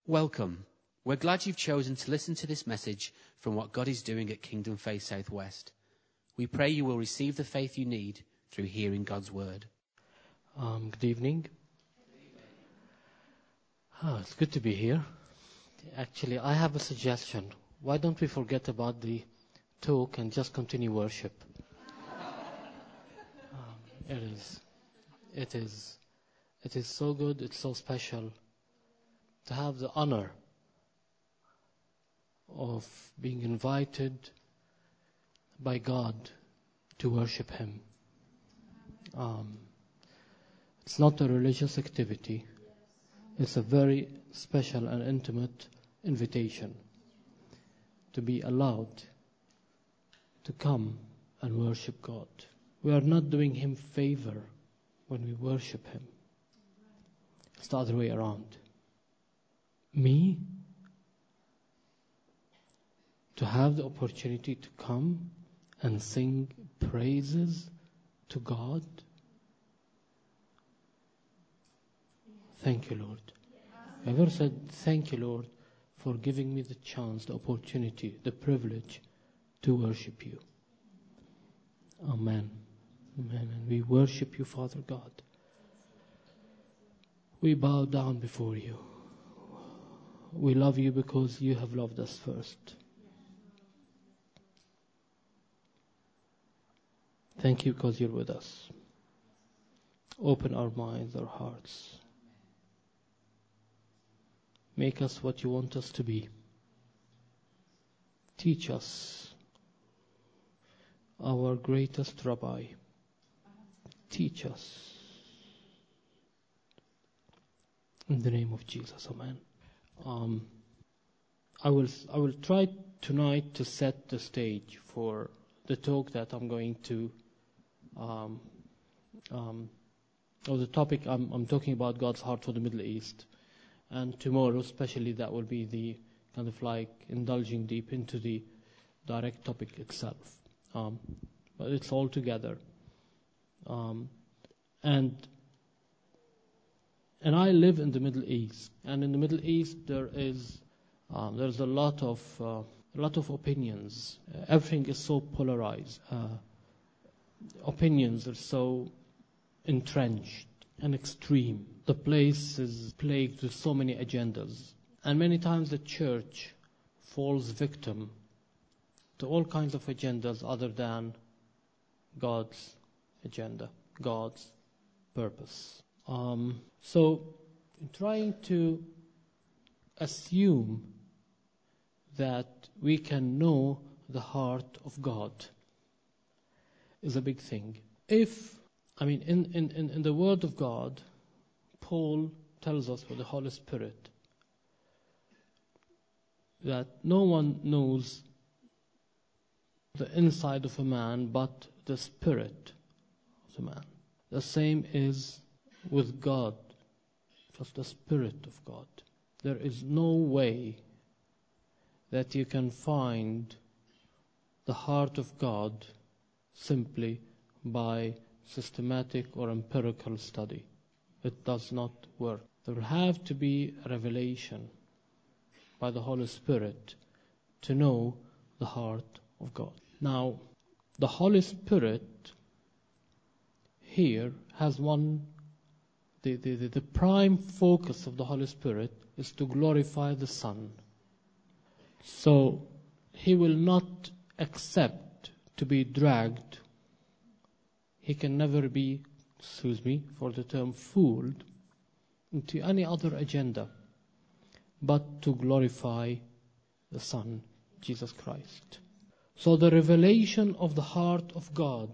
Welcome. We're glad you've chosen to listen to this message from what God is doing at Kingdom Faith Southwest. We pray you will receive the faith you need through hearing God's word. Good evening. It's good to be here. Actually, I have a suggestion. Why don't we forget about the talk and just continue worship? It is so good, it's so special to have the honor of being invited by God to worship Him. It's not a religious activity. It's a very special and intimate invitation to be allowed to come and worship God. We are not doing Him favor when we worship Him. It's the other way around. Me, to have the opportunity to come and sing praises to God. Thank you, Lord. Ever said, thank you, Lord, for giving me the chance, the opportunity, the privilege to worship you. Amen. Amen. And we worship you, Father God. We bow down before you. We love you because you have loved us first. Thank you because you're with us. Open our minds, our hearts. Make us what you want us to be. Teach us, our greatest Rabbi. Teach us. In the name of Jesus, amen. I will try tonight to set the stage for the talk that I'm going to, or the topic I'm talking about, God's heart for the Middle East. And tomorrow, especially, that will be the kind of like indulging deep into the direct topic itself. But it's all together. And I live in the Middle East, and in the Middle East there's a lot of opinions. Everything is so polarized. Opinions are so entrenched and extreme. The place is plagued with so many agendas, and many times the church falls victim to all kinds of agendas other than God's agenda, God's purpose. So trying to assume that we can know the heart of God is a big thing. In the Word of God, Paul tells us with the Holy Spirit that no one knows the inside of a man but the spirit of the man. The same is with God, just the Spirit of God. There is no way that you can find the heart of God simply by systematic or empirical study. It does not work. There will have to be a revelation by the Holy Spirit to know the heart of God. Now, the Holy Spirit here has the prime focus of the Holy Spirit is to glorify the Son. So He will not accept to be dragged. He can never be, for the term, fooled into any other agenda but to glorify the Son, Jesus Christ. So the revelation of the heart of God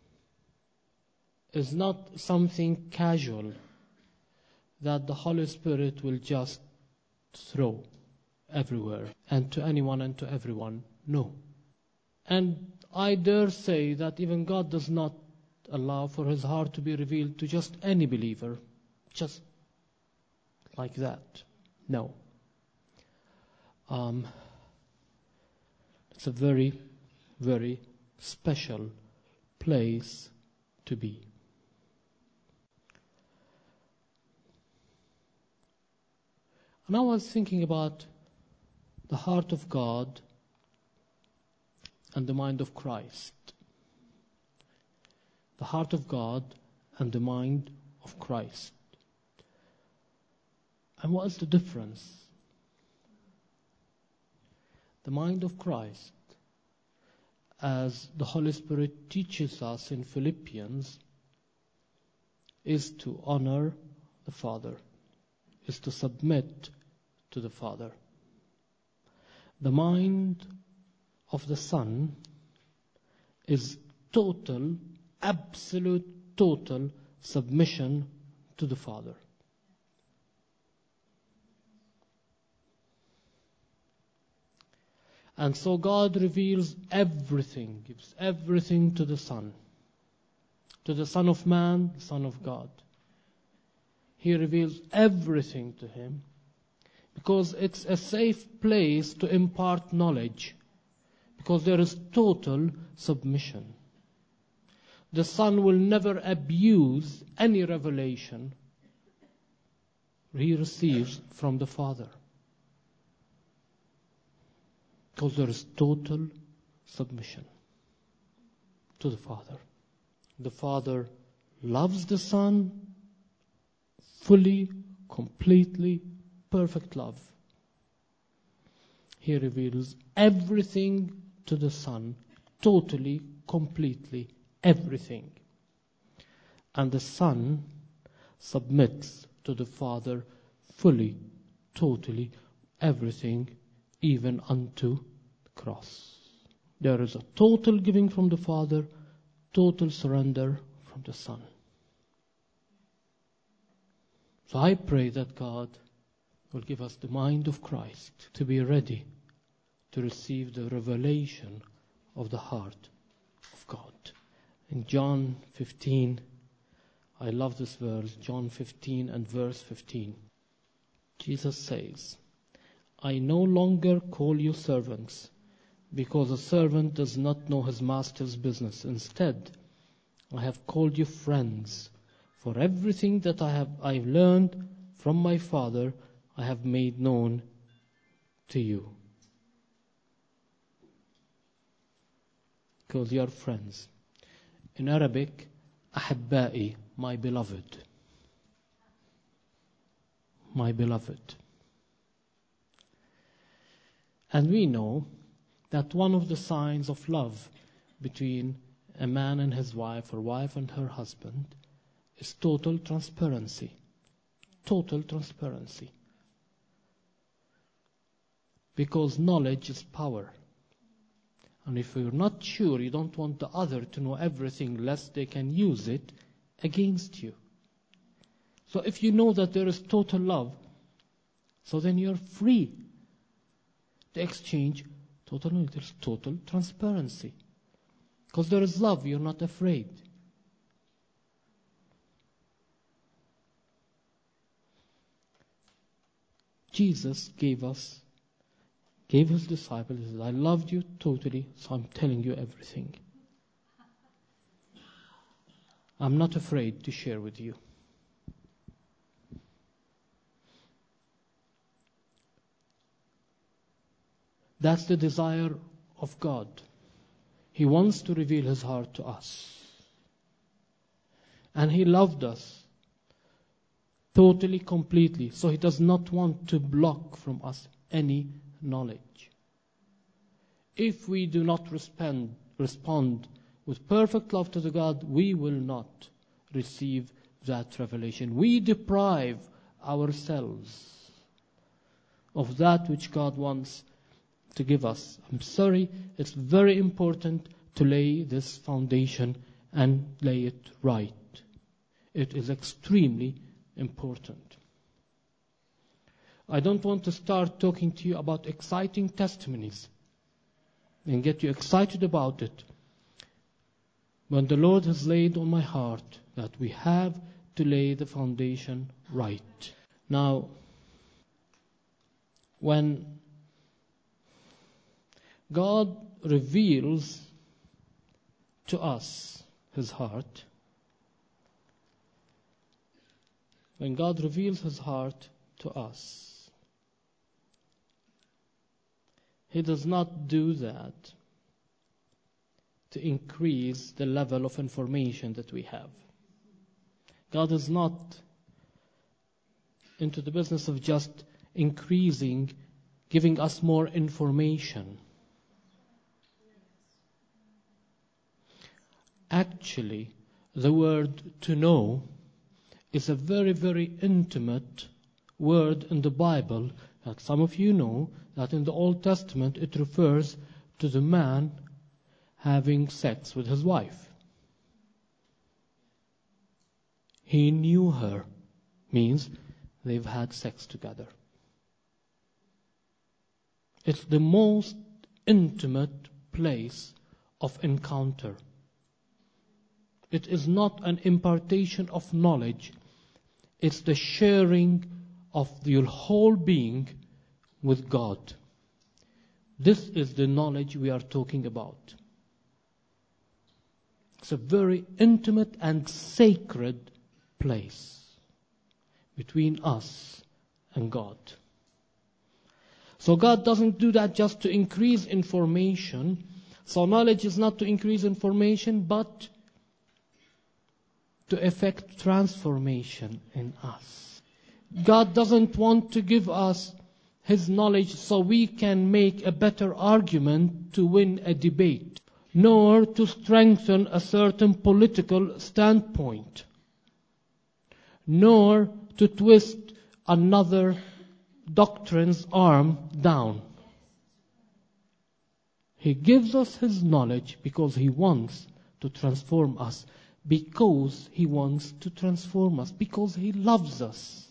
is not something casual that the Holy Spirit will just throw everywhere and to anyone and to everyone. No. And I dare say that even God does not allow for His heart to be revealed to just any believer, just like that. No. It's a very, very special place to be. And I was thinking about the heart of God and the mind of Christ. The heart of God and the mind of Christ. And what is the difference? The mind of Christ, as the Holy Spirit teaches us in Philippians, is to honor the Father, is to submit to the Father. The mind of the Son is total, absolute, total submission to the Father. And so God reveals everything, gives everything to the Son. To the Son of Man, the Son of God. He reveals everything to him because it's a safe place to impart knowledge, because there is total submission. The Son will never abuse any revelation he receives from the Father, because there is total submission to the Father. The Father loves the Son fully, completely, perfect love. He reveals everything to the Son, totally, completely, everything. And the Son submits to the Father fully, totally, everything, even unto the cross. There is a total giving from the Father, total surrender from the Son. So I pray that God will give us the mind of Christ to be ready to receive the revelation of the heart of God. In John 15, I love this verse, John 15 and verse 15. Jesus says, I no longer call you servants, because a servant does not know his master's business. Instead, I have called you friends, for everything that I've learned from my Father, I have made known to you. Because you are friends. In Arabic, أحبائي, my beloved. My beloved. And we know that one of the signs of love between a man and his wife, or wife and her husband, is total transparency. Total transparency. Because knowledge is power. And if you're not sure, you don't want the other to know everything, lest they can use it against you. So if you know that there is total love, so then you're free to exchange total knowledge. There's total transparency. Because there is love, you're not afraid. Jesus gave his disciples, he said, I loved you totally, so I'm telling you everything. I'm not afraid to share with you. That's the desire of God. He wants to reveal his heart to us. And he loved us totally, completely. So he does not want to block from us any knowledge. If we do not respond with perfect love to the God, we will not receive that revelation. We deprive ourselves of that which God wants to give us. I'm sorry, it's very important to lay this foundation and lay it right. It is extremely important. I don't want to start talking to you about exciting testimonies and get you excited about it. But the Lord has laid on my heart that we have to lay the foundation right. Now, when God reveals to us his heart, when God reveals his heart to us, He does not do that to increase the level of information that we have. God is not into the business of just increasing, giving us more information. Actually, the word to know is a very, very intimate word in the Bible. That some of you know that in the Old Testament it refers to the man having sex with his wife. He knew her means they've had sex together. It's the most intimate place of encounter. It is not an impartation of knowledge. It's the sharing of your whole being with God. This is the knowledge we are talking about. It's a very intimate and sacred place between us and God. So God doesn't do that just to increase information. So knowledge is not to increase information, but to effect transformation in us. God doesn't want to give us His knowledge so we can make a better argument to win a debate, nor to strengthen a certain political standpoint, nor to twist another doctrine's arm down. He gives us His knowledge because He wants to transform us, because He wants to transform us, because He loves us.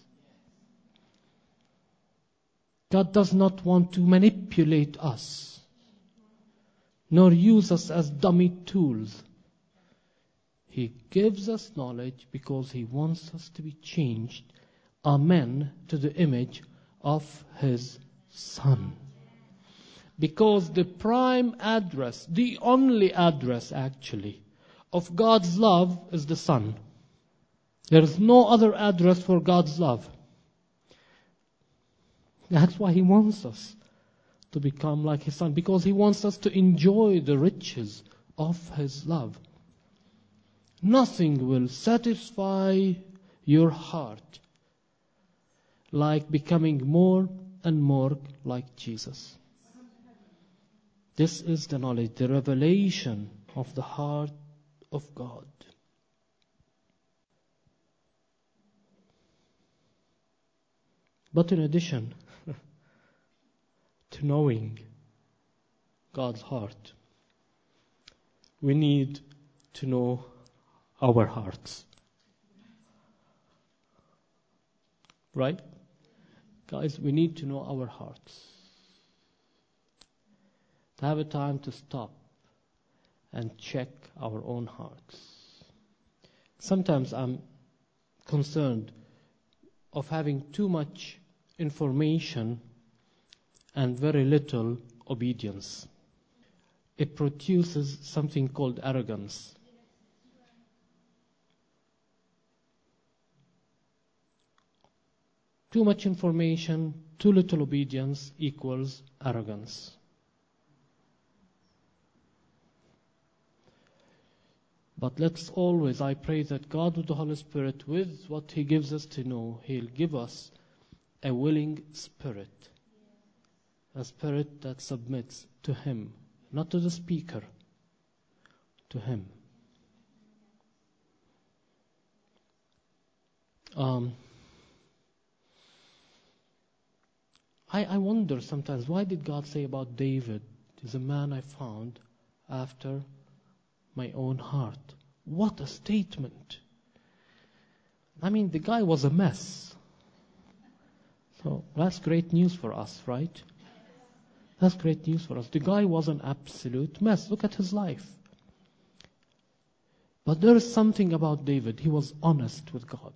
God does not want to manipulate us, nor use us as dummy tools. He gives us knowledge because He wants us to be changed, amen, to the image of His Son. Because the prime address, the only address actually, of God's love is the Son. There is no other address for God's love. That's why He wants us to become like His Son, because He wants us to enjoy the riches of His love. Nothing will satisfy your heart like becoming more and more like Jesus. This is the knowledge, the revelation of the heart of God. But in addition to knowing God's heart, we need to know our hearts. Right? Guys, we need to know our hearts. To have a time to stop and check our own hearts. Sometimes I'm concerned of having too much information and very little obedience. It produces something called arrogance. Too much information, too little obedience equals arrogance. But let's always, I pray that God with the Holy Spirit, with what He gives us to know, He'll give us a willing spirit. A spirit that submits to Him, not to the speaker, to Him. I wonder sometimes, why did God say about David, he's a man I found after my own heart? What a statement. I mean, the guy was a mess. So that's great news for us, right? That's great news for us. The guy was an absolute mess. Look at his life. But there is something about David. He was honest with God.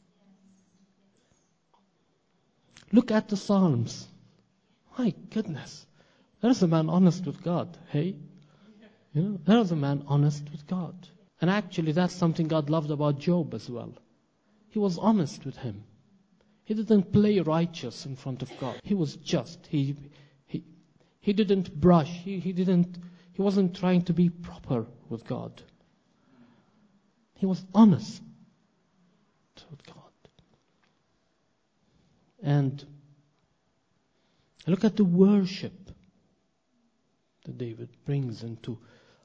Look at the Psalms. My goodness. There's a man honest with God. Hey? You know, there's a man honest with God. And actually that's something God loved about Job as well. He was honest with Him. He didn't play righteous in front of God. He was just. He He didn't brush. He wasn't trying to be proper with God. He was honest with God. And look at the worship that David brings into.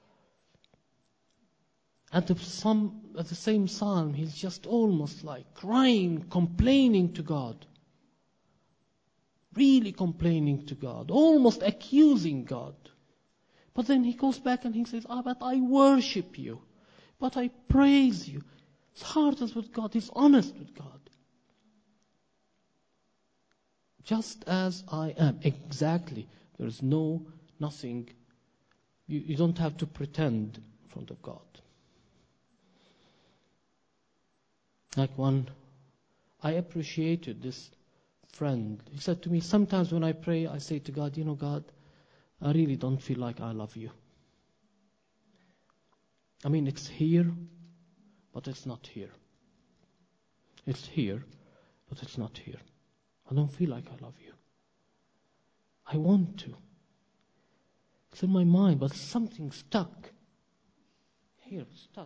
At the same psalm, he's just almost like crying, complaining to God. Really complaining to God, almost accusing God. But then he goes back and he says, but I worship you. But I praise you. His heart is with God. He's honest with God. Just as I am. Exactly. There is nothing. You don't have to pretend in front of God. Like I appreciated this friend. He said to me, sometimes when I pray, I say to God, God, I really don't feel like I love you. I mean, it's here, but it's not here. It's here, but it's not here. I don't feel like I love you. I want to. It's in my mind, but something's stuck. Here, stuck.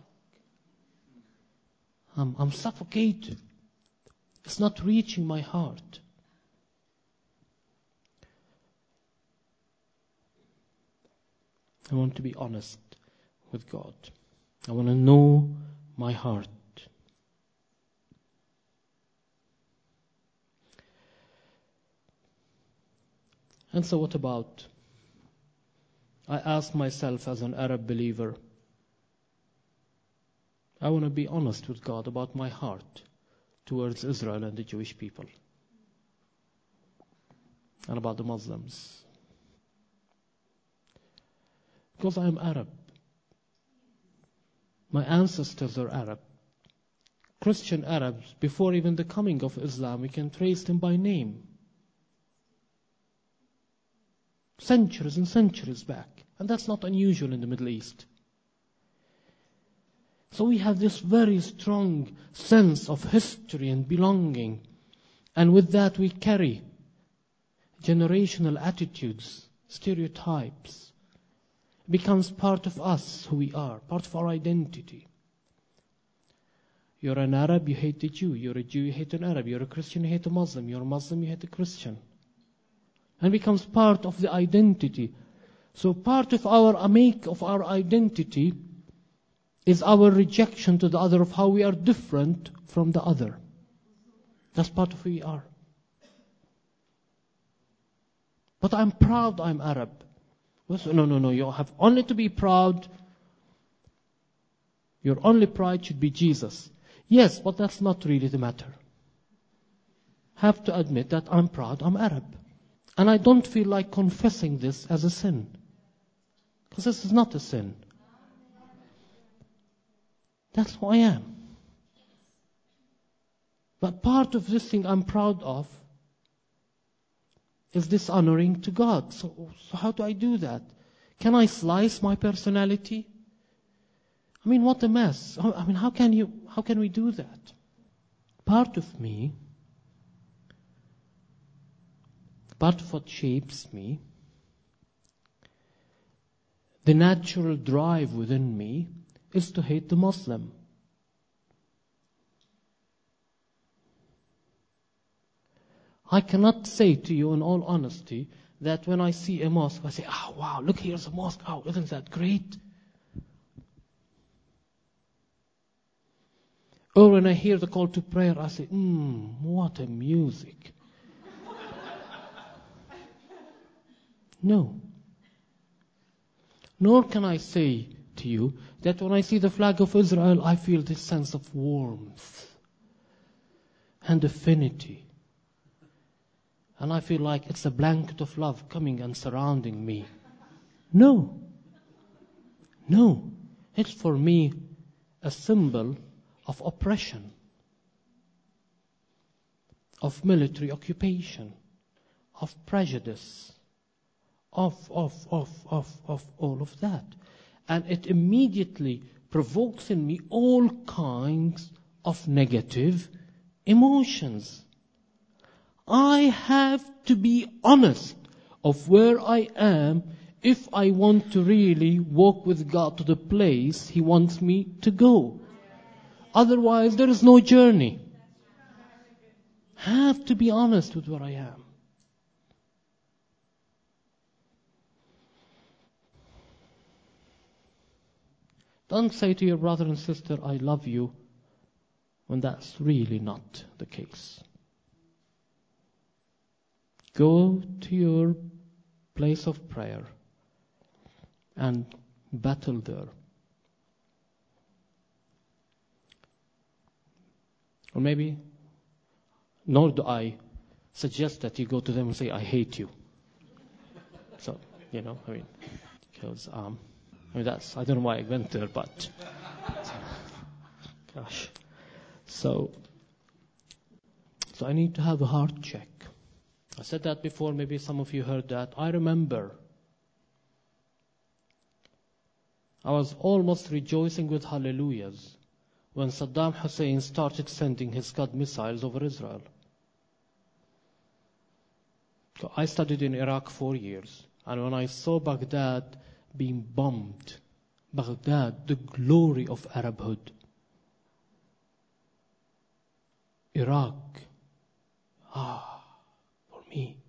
I'm suffocated. It's not reaching my heart. I want to be honest with God. I want to know my heart. And so what about? I ask myself as an Arab believer, I want to be honest with God about my heart towards Israel and the Jewish people. And about the Muslims. Because I am Arab. My ancestors are Arab. Christian Arabs, before even the coming of Islam, we can trace them by name. Centuries and centuries back. And that's not unusual in the Middle East. So we have this very strong sense of history and belonging. And with that we carry generational attitudes, stereotypes. It becomes part of us, who we are, part of our identity. You're an Arab, you hate the Jew. You're a Jew, you hate an Arab. You're a Christian, you hate a Muslim. You're a Muslim, you hate a Christian. And becomes part of the identity. So part of our make of our identity is our rejection to the other, of how we are different from the other. That's part of who we are. But I'm proud I'm Arab. No. You have only to be proud. Your only pride should be Jesus. Yes, but that's not really the matter. Have to admit that I'm proud I'm Arab. And I don't feel like confessing this as a sin. Because this is not a sin. That's who I am. But part of this thing I'm proud of is dishonoring to God. So how do I do that? Can I slice my personality? I mean, what a mess. I mean, how can we do that? Part of me, part of what shapes me, the natural drive within me is to hate the Muslim. I cannot say to you in all honesty that when I see a mosque, I say, oh wow, look, here's a mosque. Oh, isn't that great? Or when I hear the call to prayer, I say, what a music. No. Nor can I say to you that when I see the flag of Israel, I feel this sense of warmth and affinity. And I feel like it's a blanket of love coming and surrounding me. No. It's for me a symbol of oppression, of military occupation, of prejudice, of all of that. And it immediately provokes in me all kinds of negative emotions. I have to be honest of where I am if I want to really walk with God to the place He wants me to go. Otherwise, there is no journey. Have to be honest with where I am. Don't say to your brother and sister, I love you, when that's really not the case. Go to your place of prayer and battle there. Or maybe, nor do I suggest that you go to them and say, I hate you. So, because, I don't know why I went there, but, gosh. So I need to have a heart check. I said that before, maybe some of you heard that. I remember I was almost rejoicing with hallelujahs when Saddam Hussein started sending his Scud missiles over Israel. So I studied in Iraq 4 years, and when I saw Baghdad being bombed, Baghdad, the glory of Arabhood, Iraq, for me,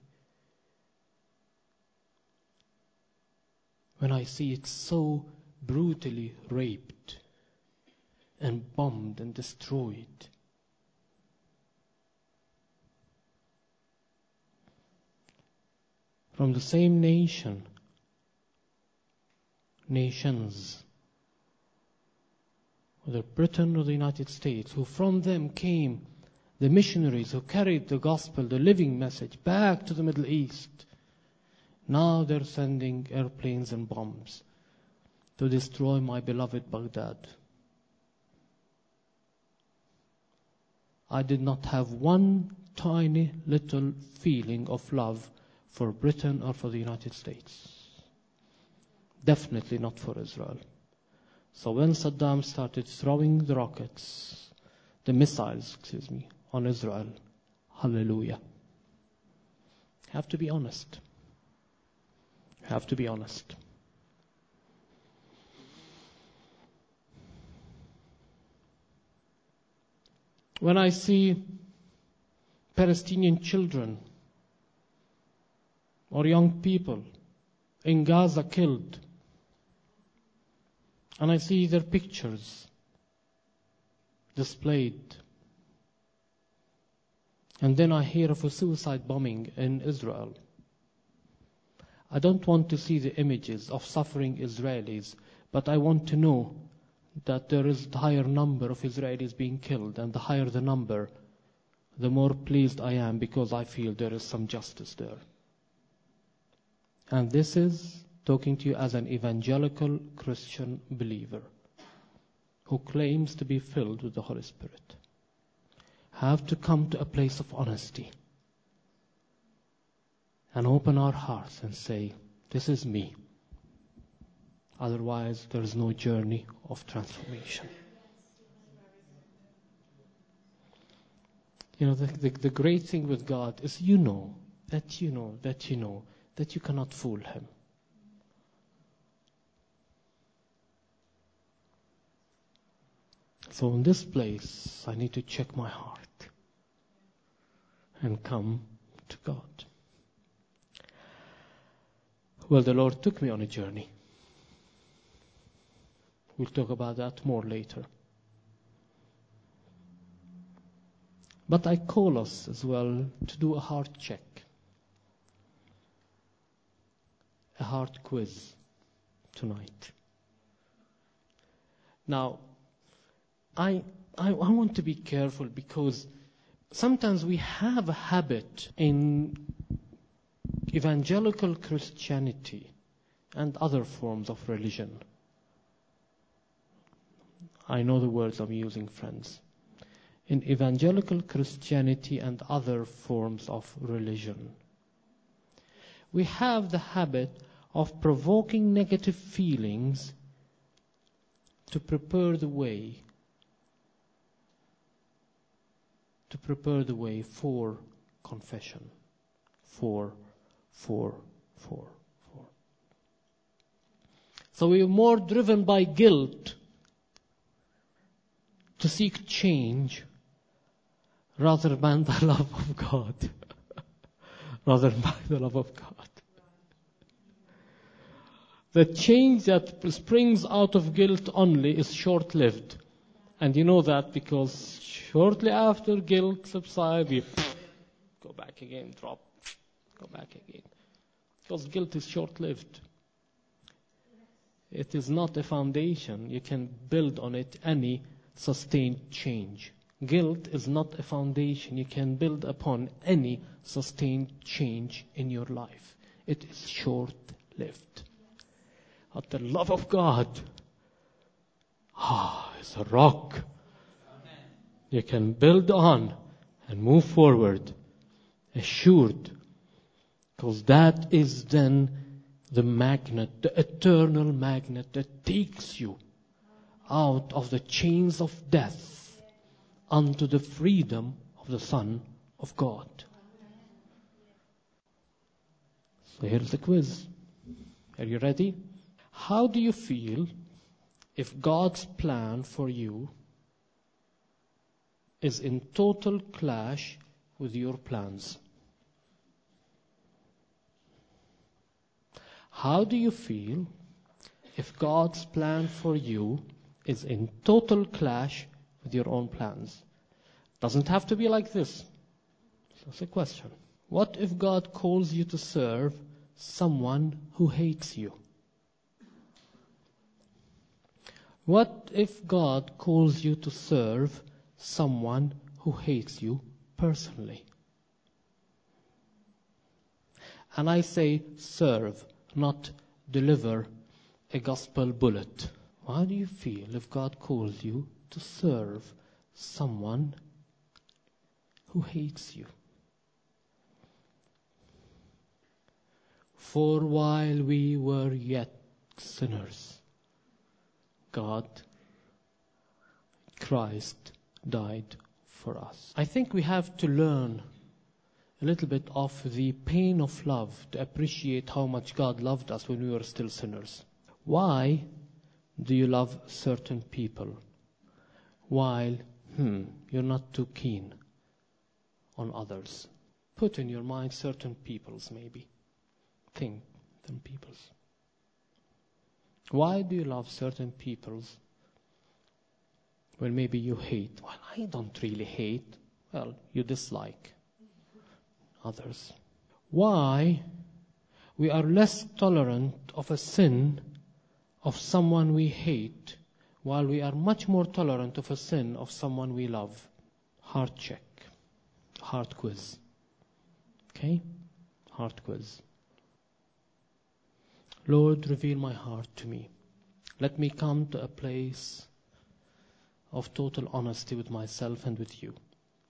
when I see it so brutally raped and bombed and destroyed, from the same nations, whether Britain or the United States, who from them came the missionaries who carried the gospel, the living message, back to the Middle East. Now they're sending airplanes and bombs to destroy my beloved Baghdad. I did not have one tiny little feeling of love for Britain or for the United States. Definitely not for Israel. So when Saddam started throwing the missiles, on Israel, hallelujah. Have to be honest. Have to be honest. When I see Palestinian children or young people in Gaza killed, and I see their pictures displayed, and then I hear of a suicide bombing in Israel, I don't want to see the images of suffering Israelis, but I want to know that there is a higher number of Israelis being killed, and the higher the number, the more pleased I am, because I feel there is some justice there. And this is talking to you as an evangelical Christian believer who claims to be filled with the Holy Spirit. Have to come to a place of honesty and open our hearts and say, this is me. Otherwise, there is no journey of transformation. The great thing with God is you know that you cannot fool Him. So in this place, I need to check my heart and come to God. Well, the Lord took me on a journey. We'll talk about that more later. But I call us as well to do a heart check, a heart quiz tonight. Now, I want to be careful, because sometimes we have a habit in evangelical Christianity and other forms of religion. I know the words I'm using, friends. In evangelical Christianity and other forms of religion, we have the habit of provoking negative feelings to prepare the way for confession, for 4. So we are more driven by guilt to seek change rather than the love of God. Rather than the love of God. The change that springs out of guilt only is short-lived. And you know that because shortly after guilt subsides, we go back again, drop, go back again. Because guilt is short-lived. It is not a foundation. You can build on it any sustained change. Guilt is not a foundation you can build upon any sustained change in your life. It is short-lived. But the love of God is a rock. You can build on and move forward, assured, because that is then the magnet, the eternal magnet that takes you out of the chains of death unto the freedom of the Son of God. So here's the quiz. Are you ready? How do you feel if God's plan for you is in total clash with your plans? How do you feel if God's plan for you is in total clash with your own plans? Doesn't have to be like this. That's a question. What if God calls you to serve someone who hates you? What if God calls you to serve someone who hates you personally? And I say serve, not deliver a gospel bullet. How do you feel if God calls you to serve someone who hates you? For while we were yet sinners, Christ died for us. I think we have to learn a little bit of the pain of love to appreciate how much God loved us when we were still sinners. Why do you love certain people while you're not too keen on others? Put in your mind certain peoples maybe. Think them peoples. Why do you love certain peoples when maybe you hate? Well, I don't really hate. Well, you dislike others. Why we are less tolerant of a sin of someone we hate while we are much more tolerant of a sin of someone we love? Heart check. Heart quiz. Okay? Heart quiz. Lord, reveal my heart to me. Let me come to a place of total honesty with myself and with you.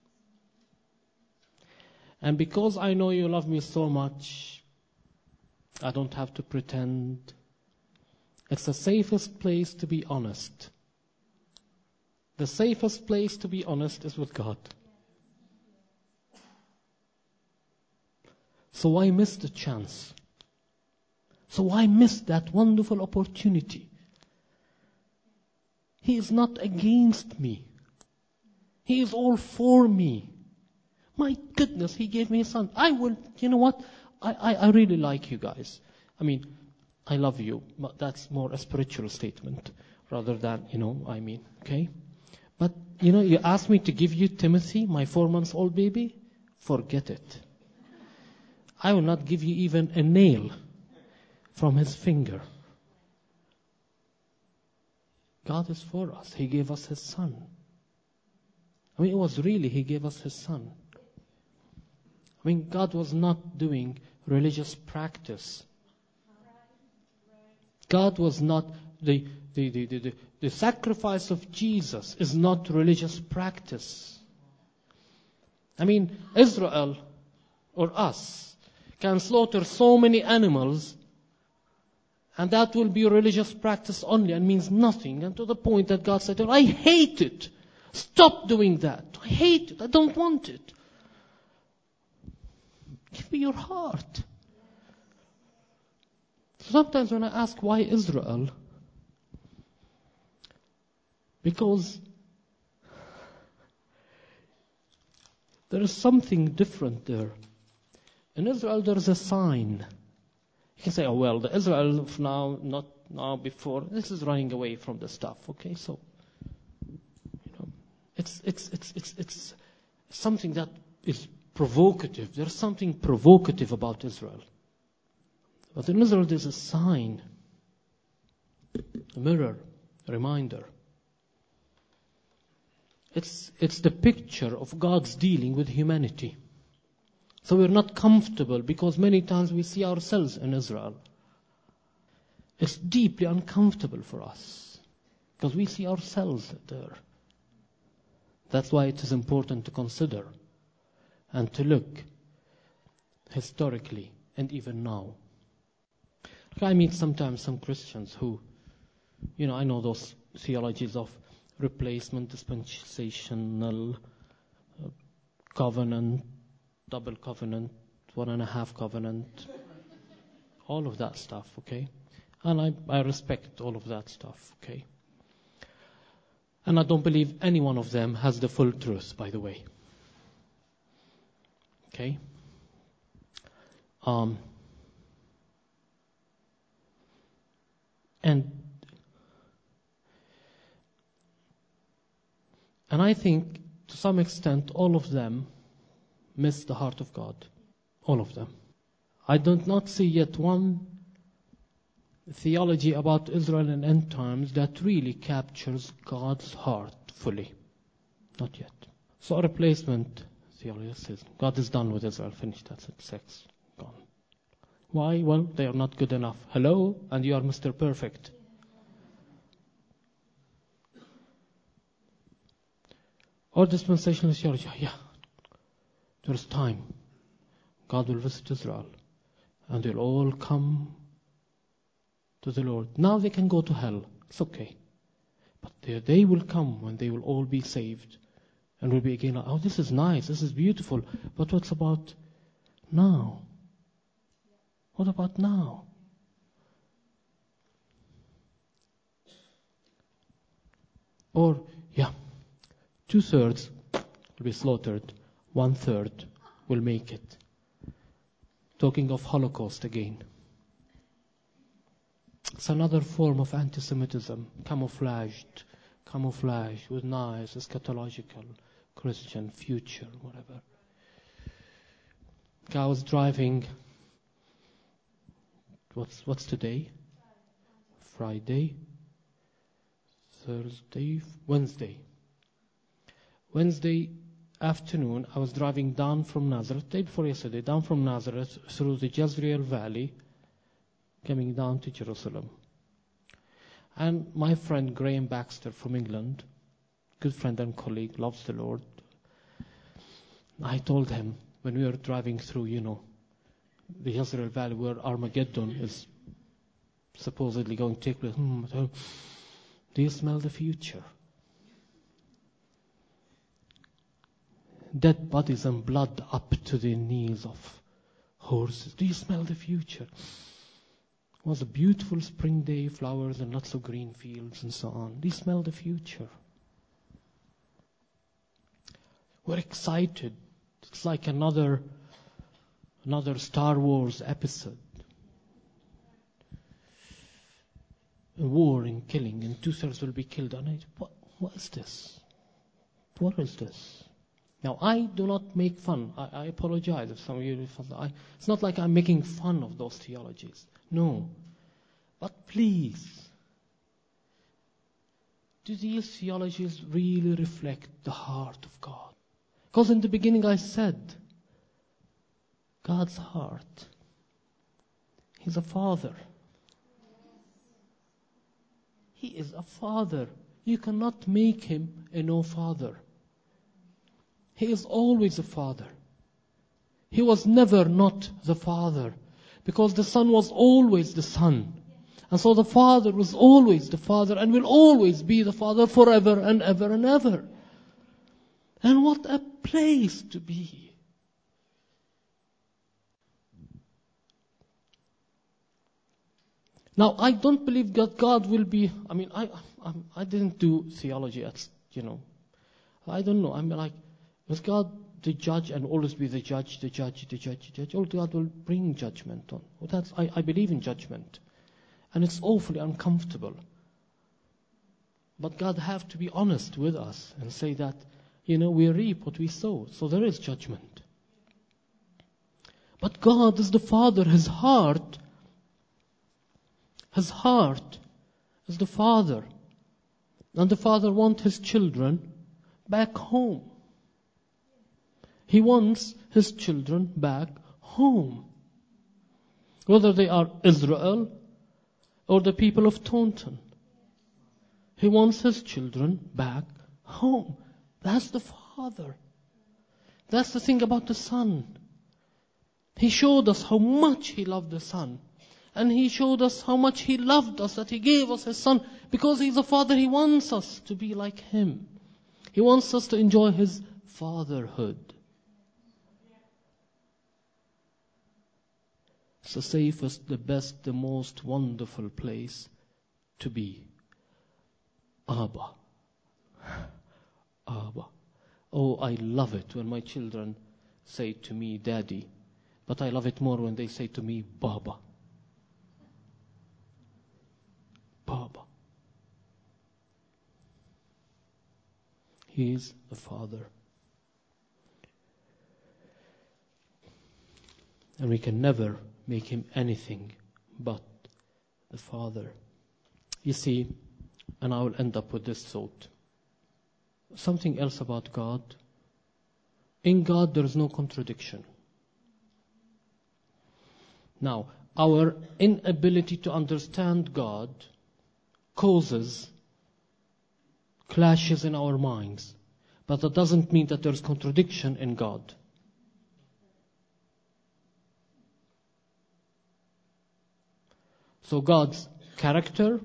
And because I know you love me so much, I don't have to pretend. It's the safest place to be honest. The safest place to be honest is with God. So why miss the chance? So why miss that wonderful opportunity? He is not against me. He is all for me. My goodness, He gave me His Son. You know what? I really like you guys. I mean, I love you, but that's more a spiritual statement rather than, okay? But, you asked me to give you Timothy, my 4-month-old baby. Forget it. I will not give you even a nail from his finger. God is for us. He gave us His Son. It was really He gave us His Son. God was not doing religious practice. God was not the sacrifice of Jesus is not religious practice. Israel or us can slaughter so many animals, and that will be religious practice only and means nothing. And to the point that God said, I hate it. Stop doing that. I hate it. I don't want it. Give me your heart. Sometimes when I ask why Israel, because there is something different there. In Israel there is a sign. You can say, oh well, the Israel of now, not now, before, this is running away from the stuff. Okay, so it's something that is provocative. There's something provocative about Israel. But in Israel there's a sign, a mirror, a reminder. It's the picture of God's dealing with humanity. So we're not comfortable because many times we see ourselves in Israel. It's deeply uncomfortable for us because we see ourselves there. That's why it is important to consider and to look historically and even now. I meet sometimes some Christians who, I know those theologies of replacement, dispensational, covenant, double covenant, 1.5 covenant, all of that stuff, okay? And I respect all of that stuff, okay? And I don't believe any one of them has the full truth, by the way. Okay? And I think, to some extent, all of them miss the heart of God. All of them. I do not see yet one theology about Israel and end times that really captures God's heart fully. Not yet. So a replacement theology says, God is done with Israel, finished, that's it, sex, gone. Why? Well, they are not good enough. Hello? And you are Mr. Perfect. Or dispensational theology, yeah. There is time. God will visit Israel. And they'll all come to the Lord. Now they can go to hell. It's okay. But their day will come when they will all be saved. And will be again, oh, this is nice, this is beautiful. But what's about now? What about now? Or, 2/3 will be slaughtered, 1/3 will make it. Talking of Holocaust again. It's another form of anti-Semitism, camouflaged with nice, eschatological, Christian future, whatever. I was driving, what's today? Friday, Thursday, Wednesday afternoon, I was driving down from Nazareth, day before yesterday, down from Nazareth through the Jezreel Valley, coming down to Jerusalem. And my friend Graham Baxter from England, good friend and colleague, loves the Lord. I told him when we were driving through, the Jezreel Valley where Armageddon is supposedly going to take place. Do you smell the future? Dead bodies and blood up to the knees of horses. Do you smell the future? It was a beautiful spring day, flowers and lots of green fields and so on. Do you smell the future? We're excited. It's like another Star Wars episode. A war and killing, and 2/3 will be killed. And what is this? What is this? Now, I do not make fun. I apologize if some of you... It's not like I'm making fun of those theologies. No. But please, do these theologies really reflect the heart of God? Because in the beginning I said, God's heart. He's a father. He is a father. You cannot make him a no father. He is always a father. He was never not the father, because the Son was always the Son. And so the Father was always the Father and will always be the Father forever and ever and ever. And what a place to be. Now, I don't believe that God will be, I didn't do theology at, I don't know. Is God the judge and always be the judge? Or God will bring judgment on. Well, I believe in judgment. And it's awfully uncomfortable. But God have to be honest with us and say that, we reap what we sow. So there is judgment. But God is the Father. His heart is the Father. And the Father wants His children back home. He wants His children back home. Whether they are Israel or the people of Taunton. He wants His children back home. That's the Father. That's the thing about the Son. He showed us how much He loved the Son. And He showed us how much He loved us, that He gave us His Son. Because He's a Father, He wants us to be like Him. He wants us to enjoy His fatherhood. It's the safest, the best, the most wonderful place to be. Abba. Abba. Oh, I love it when my children say to me, Daddy. But I love it more when they say to me, Baba. Baba. He is the Father. And we can never make Him anything but the Father. You see, and I will end up with this thought. Something else about God. In God there is no contradiction. Now, our inability to understand God causes clashes in our minds. But that doesn't mean that there's contradiction in God. So God's character,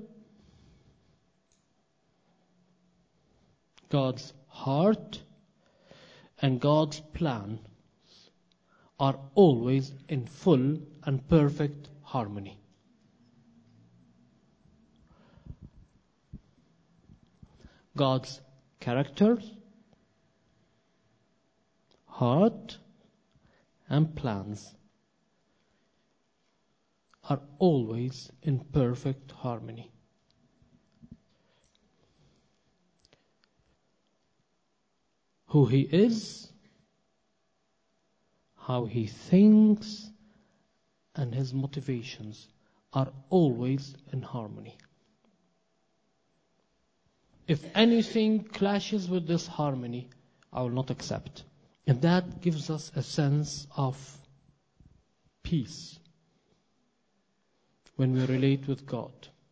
God's heart, and God's plan are always in full and perfect harmony. God's character, heart, and plans are always in perfect harmony. Who He is, how He thinks, and His motivations are always in harmony. If anything clashes with this harmony, I will not accept. And that gives us a sense of peace when we relate with God.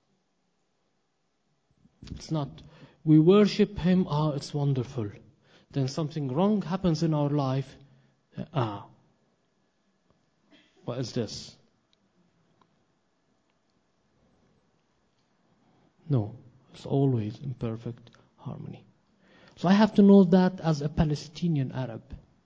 It's not, we worship Him, it's wonderful. Then something wrong happens in our life, what is this? No, it's always in perfect harmony. So I have to know that as a Palestinian Arab.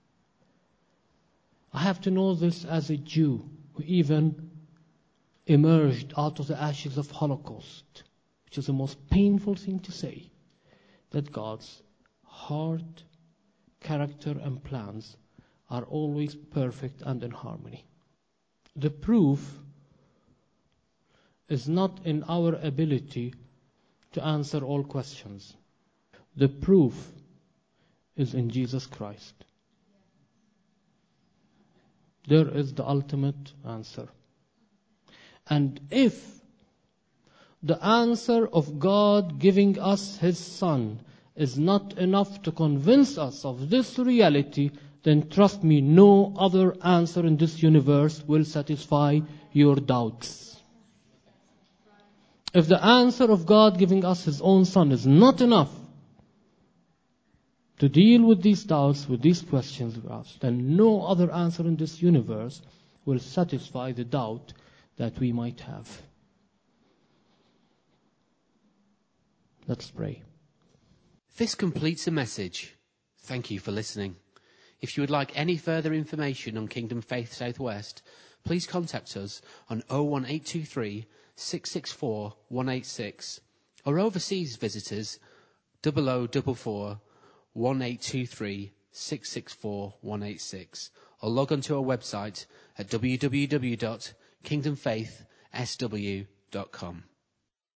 I have to know this as a Jew who even emerged out of the ashes of Holocaust, which is the most painful thing to say, that God's heart, character, and plans are always perfect and in harmony. The proof is not in our ability to answer all questions. The proof is in Jesus Christ. There is the ultimate answer. And if the answer of God giving us His Son is not enough to convince us of this reality, then trust me, no other answer in this universe will satisfy your doubts. If the answer of God giving us His own Son is not enough to deal with these doubts, with these questions we ask, then no other answer in this universe will satisfy the doubt that we might have. Let's pray. This completes the message. Thank you for listening. If you would like any further information on Kingdom Faith Southwest, please contact us on 01823 664 186, or overseas visitors 0044 1823 664 186, or log on to our website at www.kingdomfaithsw.com.